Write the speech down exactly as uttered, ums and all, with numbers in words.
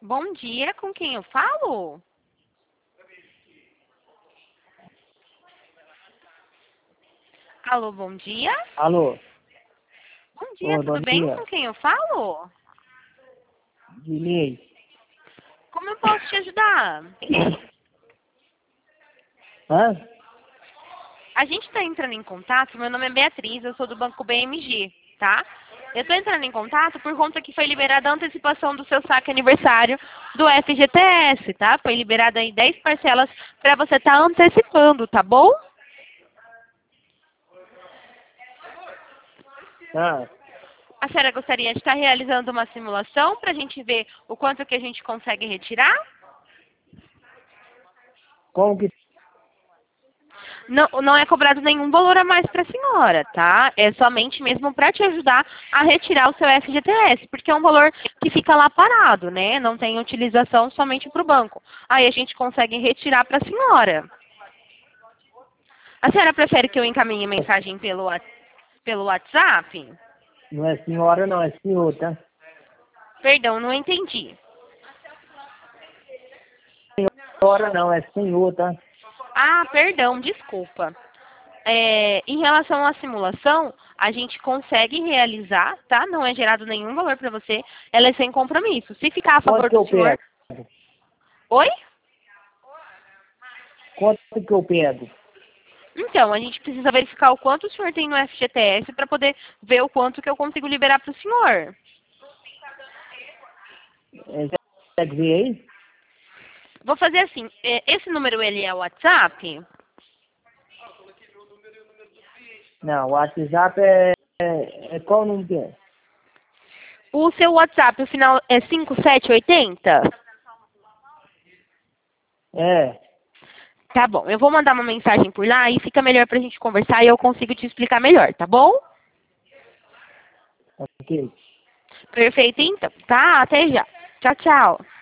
Bom dia, com quem eu falo? Alô, bom dia? Alô? Bom dia, Oi, bom tudo bem? dia. Com quem eu falo? Dinei. Como eu posso te ajudar? Hã? A gente está entrando em contato, meu nome é Beatriz, eu sou do Banco B M G, tá? Eu estou entrando em contato por conta que foi liberada a antecipação do seu saque aniversário do F G T S, tá? Foi liberada em dez parcelas para você estar antecipando, tá bom? Ah, A senhora gostaria de estar realizando uma simulação para a gente ver o quanto que a gente consegue retirar? como que... Não, não é cobrado nenhum valor a mais para a senhora, tá? É somente mesmo para te ajudar a retirar o seu F G T S, porque é um valor que fica lá parado, né? Não tem utilização somente para o banco. Aí a gente consegue retirar para a senhora. A senhora prefere que eu encaminhe mensagem pelo, wa- pelo WhatsApp? Não é senhora, não, é senhor, tá? Perdão, não entendi. Senhora não, é senhor, tá? Ah, perdão, desculpa. É, em relação à simulação, a gente consegue realizar, tá? Não é gerado nenhum valor para você, ela é sem compromisso. Se ficar a Quanto favor que do eu senhor... pego? Oi? Quanto que eu pego? Então, a gente precisa verificar o quanto o senhor tem no F G T S para poder ver o quanto que eu consigo liberar para o senhor. É, consegue ver aí? Vou fazer assim, é, esse número ele é o WhatsApp? Não, o WhatsApp é... É, é qual o número que é? O seu WhatsApp, o final é cinco sete oito zero? É, Tá bom, eu vou mandar uma mensagem por lá e fica melhor pra gente conversar e eu consigo te explicar melhor, tá bom? ok. Perfeito, então. Tá, até já. Tchau, tchau.